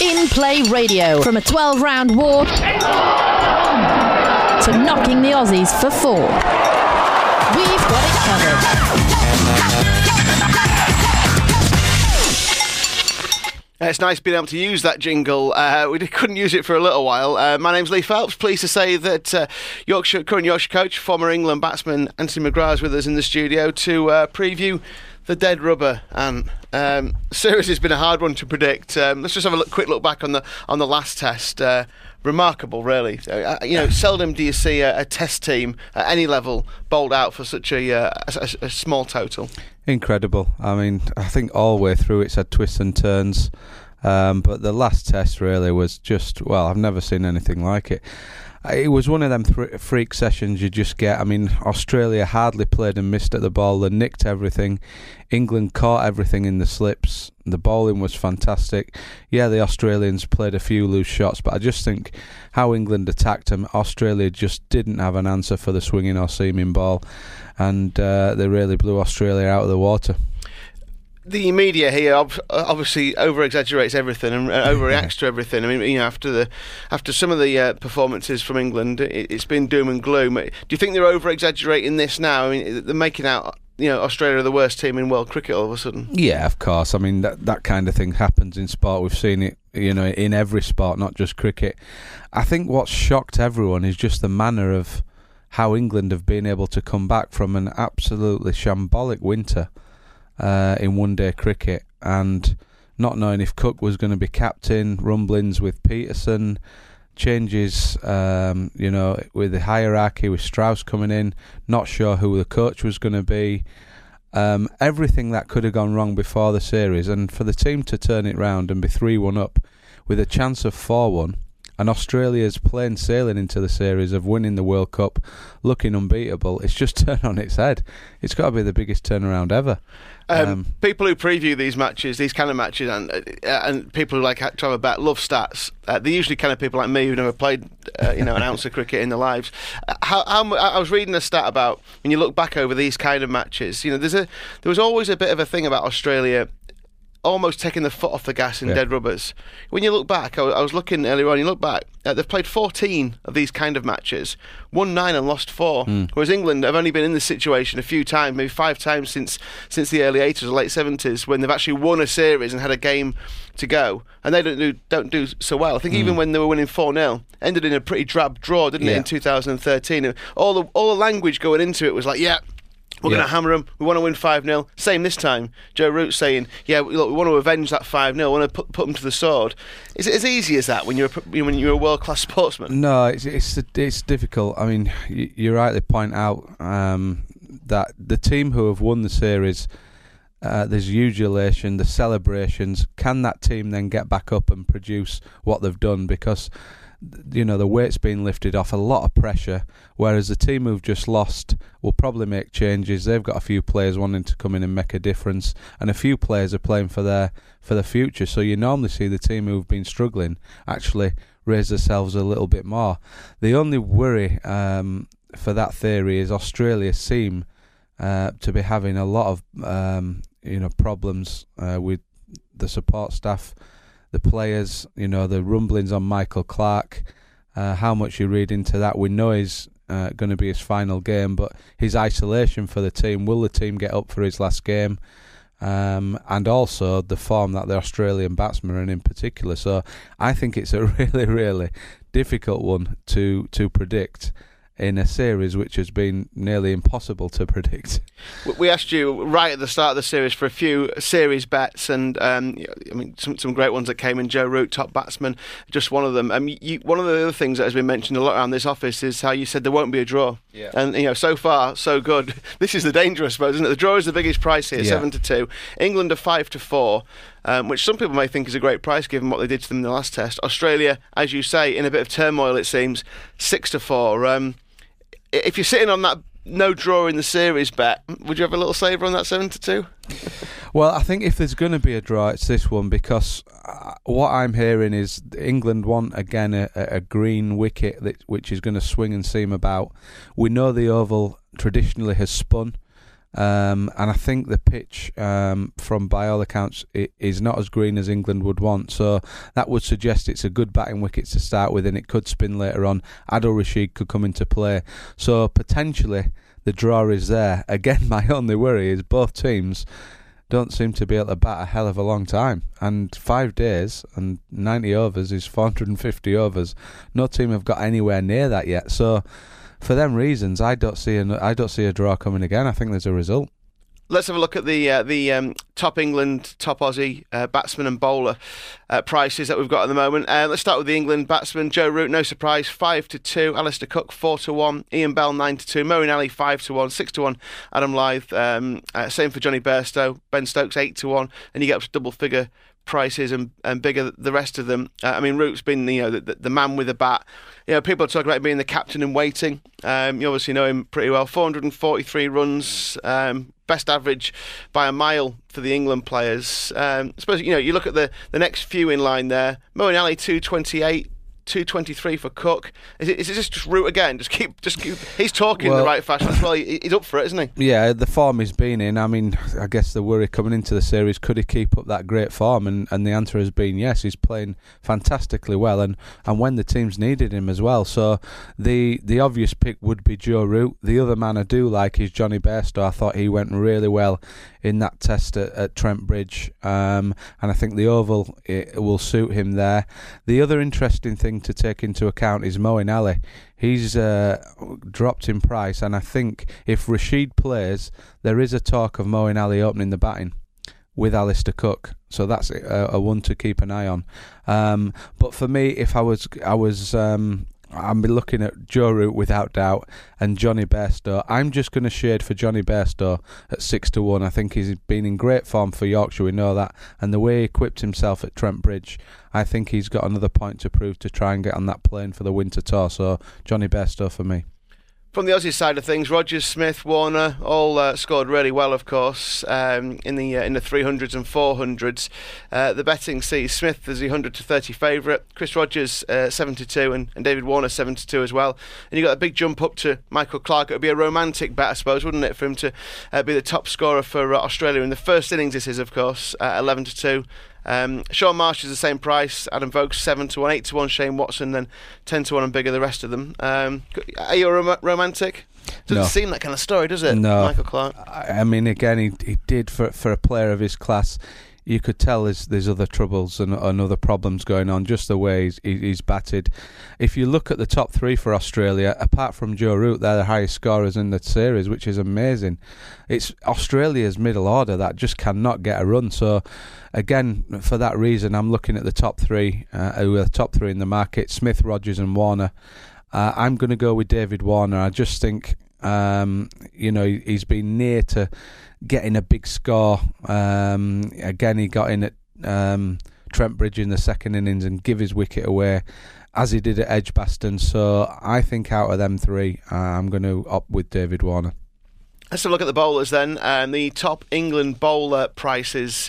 In Play Radio. From a 12-round war to knocking the Aussies for 4. We've got it covered. It's nice being able to use that jingle. We couldn't use it for a little while. My name's Lee Phelps. Pleased to say that current Yorkshire coach, former England batsman Anthony McGrath is with us in the studio to preview the dead rubber. And series has been a hard one to predict. Let's just have a quick look back on the last test. Remarkable, really. Seldom do you see a test team at any level bowled out for such a small total. Incredible. I mean, I think all the way through it's had twists and turns, but the last test really was just, well, I've never seen anything like it. It was one of them freak sessions you just get. I mean, Australia hardly played and missed at the ball. They nicked everything. England caught everything in the slips. The bowling was fantastic. Yeah, the Australians played a few loose shots, but I just think how England attacked them, Australia just didn't have an answer for the swinging or seaming ball, and they really blew Australia out of the water. The media here obviously over-exaggerates everything and overreacts to everything. I mean, after some of the performances from England, it's been doom and gloom. Do you think they're over-exaggerating this now? I mean, they're making out Australia the worst team in world cricket all of a sudden. Yeah, of course. I mean, that kind of thing happens in sport. We've seen it, in every sport, not just cricket. I think what's shocked everyone is just the manner of how England have been able to come back from an absolutely shambolic winter in one-day cricket, and not knowing if Cook was going to be captain, rumblings with Peterson, changes, with the hierarchy, with Strauss coming in, not sure who the coach was going to be, everything that could have gone wrong before the series, and for the team to turn it round and be 3-1 up with a chance of 4-1, and Australia's plain sailing into the series of winning the World Cup, looking unbeatable, it's just turned on its head. It's got to be the biggest turnaround ever. People who preview these kind of matches, and people who like to have a bet, love stats. They're usually kind of people like me who've never played, an ounce of cricket in their lives. I was reading a stat about when you look back over these kind of matches. There was always a bit of a thing about Australia almost taking the foot off the gas in dead rubbers. When you look back, I was looking earlier on, you look back, they've played 14 of these kind of matches, won 9 and lost 4, whereas England have only been in this situation a few times, maybe 5 times since the early 80s or late 70s, when they've actually won a series and had a game to go, and they don't do so well. I think even when they were winning 4-0, ended in a pretty drab draw, didn't it, in 2013? And all the language going into it was like, we're going to hammer them. We want to win 5-0. Same this time. Joe Root saying, look, we want to avenge that 5-0. We want to put them to the sword. Is it as easy as that when you're a world-class sportsman? No, it's difficult. I mean, you rightly point out that the team who have won the series, there's huge elation, the celebrations. Can that team then get back up and produce what they've done? Because the weight's been lifted off, a lot of pressure, whereas the team who've just lost will probably make changes. They've got a few players wanting to come in and make a difference, and a few players are playing for the future, so you normally see the team who've been struggling actually raise themselves a little bit more. The only worry for that theory is Australia seem to be having a lot of problems with the support staff, the players, the rumblings on Michael Clarke, how much you read into that. We know he's going to be his final game, but his isolation for the team, will the team get up for his last game? And also the form that the Australian batsmen are in particular. So I think it's a really, really difficult one to predict in a series which has been nearly impossible to predict. We asked you right at the start of the series for a few series bets, and some great ones that came in. Joe Root, top batsman, just one of them. One of the other things that has been mentioned a lot around this office is how you said there won't be a draw. Yeah. And so far so good. This is the danger, I suppose, isn't it? The draw is the biggest price here, 7-2. England are 5-4. Which some people may think is a great price given what they did to them in the last test. Australia, as you say, in a bit of turmoil, it seems, 6-4. If you're sitting on that no draw in the series bet, would you have a little saver on that 7-2? Well, I think if there's going to be a draw, it's this one, because what I'm hearing is England want, again, a green wicket which is going to swing and seam about. We know the Oval traditionally has spun And I think the pitch, from by all accounts, is not as green as England would want. So that would suggest it's a good batting wicket to start with, and it could spin later on. Adil Rashid could come into play. So potentially the draw is there. Again, my only worry is both teams don't seem to be able to bat a hell of a long time. And 5 days and 90 overs is 450 overs. No team have got anywhere near that yet. So for them reasons, I don't see a draw coming again. I think there's a result. Let's have a look at the top England, top Aussie batsman and bowler prices that we've got at the moment. Let's start with the England batsman. Joe Root, no surprise, 5-2. Alistair Cook, 4-1. Ian Bell, 9-2. Moeen Ali, 5-1. 6-1. Adam Lyth, same for Johnny Bairstow. Ben Stokes, 8-1. And you get up to double figure prices and bigger the rest of them. I mean, Root's been the man with the bat. People are talking about being the captain in waiting. You obviously know him pretty well. 443 runs, best average by a mile for the England players. I suppose you look at the next few in line there. Moeen Ali, 228. 223 for Cook. Is it just Root again? Just keep. He's talking the right fashion as well. He's up for it, isn't he? Yeah, the form he's been in. I mean, I guess the worry coming into the series, could he keep up that great form? And the answer has been yes. He's playing fantastically well, and when the teams needed him as well. So the obvious pick would be Joe Root. The other man I do like is Johnny Bairstow. I thought he went really well in that test at Trent Bridge, and I think the oval will suit him there. The other interesting thing to take into account is Moeen Ali. He's dropped in price, and I think if Rashid plays, there is a talk of Moeen Ali opening the batting with Alistair Cook. So that's a one to keep an eye on. But for me, if I'm looking at Joe Root without doubt and Johnny Bairstow. I'm just going to shade for Johnny Bairstow at 6-1. I think he's been in great form for Yorkshire, we know that, and the way he equipped himself at Trent Bridge, I think he's got another point to prove to try and get on that plane for the winter tour. So Johnny Bairstow for me. From the Aussie side of things, Rogers, Smith, Warner all scored really well, of course, in the 300s and 400s. The betting sees Smith as the 100-30 favourite, Chris Rogers 72 and David Warner 72 as well. And you got a big jump up to Michael Clarke. It would be a romantic bet, I suppose, wouldn't it, for him to be the top scorer for Australia in the first innings. This is, of course, 11-2. Sean Marsh is the same price. Adam Vokes 7-1, 8-1. Shane Watson, then 10-1 and bigger the rest of them. Are you a romantic? Doesn't seem that kind of story, does it? No. Michael Clarke. I mean, again, he did for a player of his class. You could tell there's other troubles and other problems going on, just the way he's batted. If you look at the top three for Australia, apart from Joe Root, they're the highest scorers in the series, which is amazing. It's Australia's middle order that just cannot get a run. So, again, for that reason, I'm looking at the top three, who are the top three in the market, Smith, Rogers and Warner. I'm going to go with David Warner. I just think, he's been near to getting a big score. Again, he got in at Trent Bridge in the second innings and give his wicket away, as he did at Edgbaston. So I think out of them three, I'm going to opt with David Warner. Let's have a look at the bowlers then. The top England bowler prices.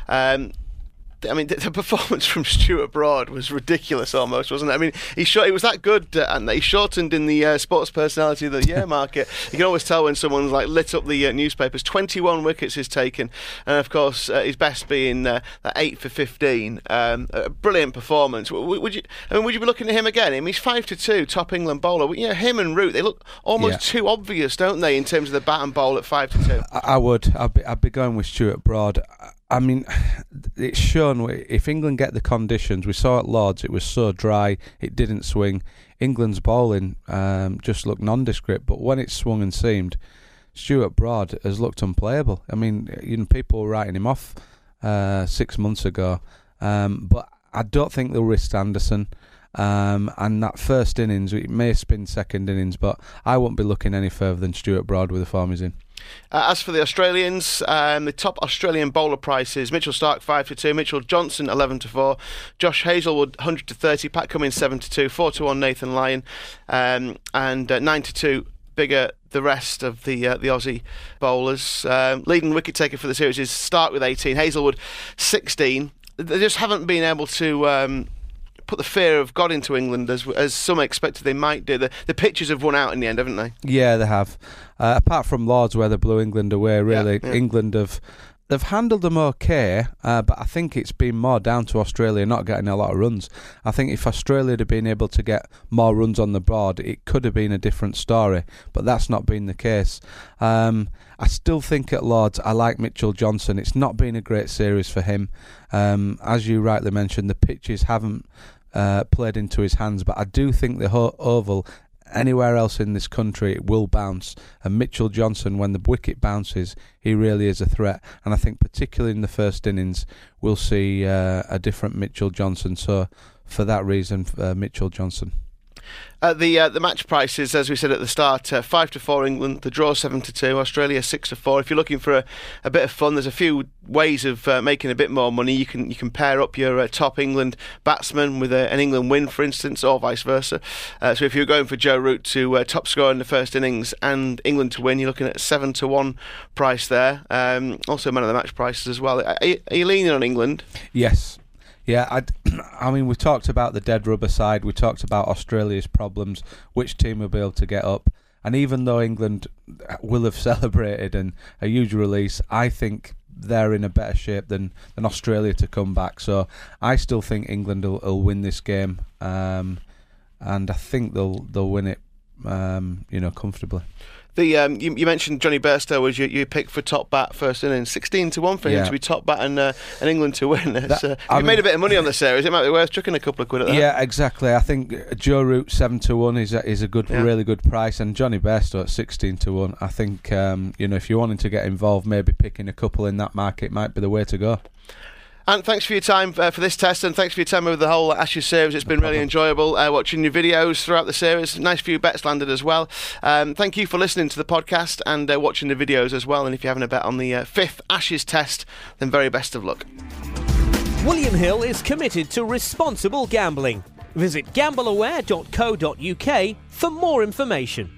I mean, the performance from Stuart Broad was ridiculous almost, wasn't it? I mean, he was that good, and he shortened in the Sports Personality of the Year market. You can always tell when someone's lit up the newspapers. 21 wickets he's taken, and of course his best being 8 for 15. A brilliant performance. Would you be looking at him again? I mean, he's 5-2, top England bowler. Him and Root, they look almost too obvious, don't they, in terms of the bat and bowl at 5-2? I would. I'd be going with Stuart Broad. I mean, it's shown if England get the conditions. We saw at Lords, it was so dry, it didn't swing. England's bowling just looked nondescript, but when it swung and seamed, Stuart Broad has looked unplayable. I mean, people were writing him off 6 months ago, but I don't think they'll risk Anderson. And that first innings, it may spin second innings, but I won't be looking any further than Stuart Broad with the form he's in. As for the Australians, the top Australian bowler prices: Mitchell Starc 5-2, Mitchell Johnson 11-4, Josh Hazlewood 100-30, Pat Cummins 7-2, 4-1 Nathan Lyon, and 9-2 bigger the rest of the Aussie bowlers. Leading wicket taker for the series is Starc with 18, Hazlewood 16. They just haven't been able to put the fear of God into England as some expected they might do. The pitches have won out in the end, haven't they? Yeah, they have. Apart from Lords, where they blew England away, really, Yeah. England they've handled them okay, but I think it's been more down to Australia not getting a lot of runs. I think if Australia had been able to get more runs on the board, it could have been a different story, but that's not been the case. I still think at Lords, I like Mitchell Johnson. It's not been a great series for him. As you rightly mentioned, the pitches haven't played into his hands, but I do think the Oval, anywhere else in this country, it will bounce. And Mitchell Johnson, when the wicket bounces, he really is a threat. And I think particularly in the first innings, we'll see a different Mitchell Johnson. So for that reason, Mitchell Johnson. The match prices, as we said at the start, 5-4 England, the draw 7-2, Australia 6-4. If you're looking for a bit of fun, there's a few ways of making a bit more money. You can pair up your top England batsman with an England win, for instance, or vice versa. So if you're going for Joe Root to top scorer in the first innings and England to win, you're looking at 7-1 price there. Also man of the match prices as well. Are you leaning on England? Yes. Yeah, I mean, we talked about the dead rubber side. We talked about Australia's problems, which team will be able to get up. And even though England will have celebrated and a huge release, I think they're in a better shape than Australia to come back. So I still think England will win this game, and I think they'll win it, comfortably. You mentioned Johnny Bairstow was your pick for top bat first innings. 16-1 for him to be top bat and England to win. If you made a bit of money on the series, it might be worth chucking a couple of quid at that. Yeah, exactly. I think Joe Root 7-1 is a good, really good price, and Johnny Bairstow at 16-1. I think if you're wanting to get involved, maybe picking a couple in that market might be the way to go. And thanks for your time for this test, and thanks for your time over the whole Ashes series. It's been really enjoyable watching your videos throughout the series. Nice few bets landed as well. Thank you for listening to the podcast and watching the videos as well. And if you're having a bet on the 5th Ashes test, then very best of luck. William Hill is committed to responsible gambling. Visit gambleaware.co.uk for more information.